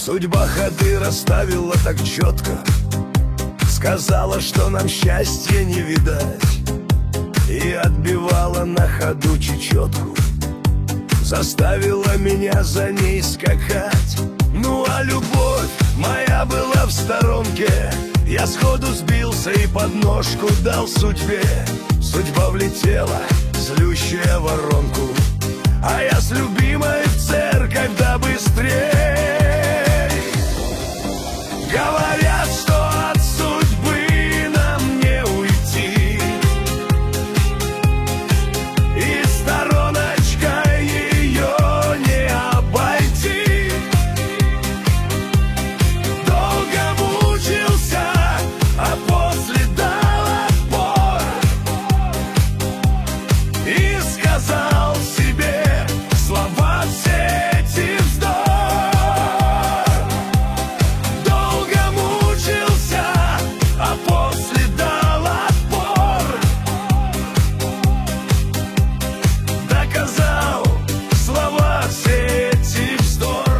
Судьба ходы расставила так четко, сказала, что нам счастья не видать, и отбивала на ходу чечетку, заставила меня за ней скакать. Ну а любовь моя была в сторонке, я сходу сбился и подножку дал судьбе. Судьба влетела, злющая воронку, а я с любимой в церковь да быстрей. Говорят, что от судьбы нам не уйти, и стороночкой ее не обойти. Долго мучился, а после дал отпор и сказал себе слова все эти вздор. Долго мучился, а после дал отпор, доказал слова все эти вздор.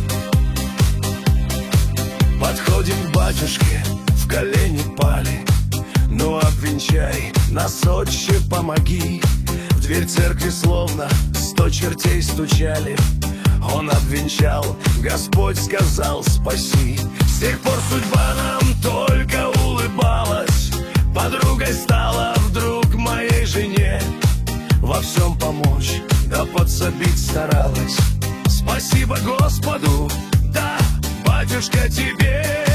Подходим к батюшке, в колени пали, ну обвенчай нас, отче, помоги. В дверь церкви словно 100 чертей стучали, он обвенчал, Господь сказал спаси. С тех пор судьба нам только улыбалась, подругой стала вдруг моей жене, во всем помочь, да подсобить старалась. Спасибо Господу, да, батюшка, тебе.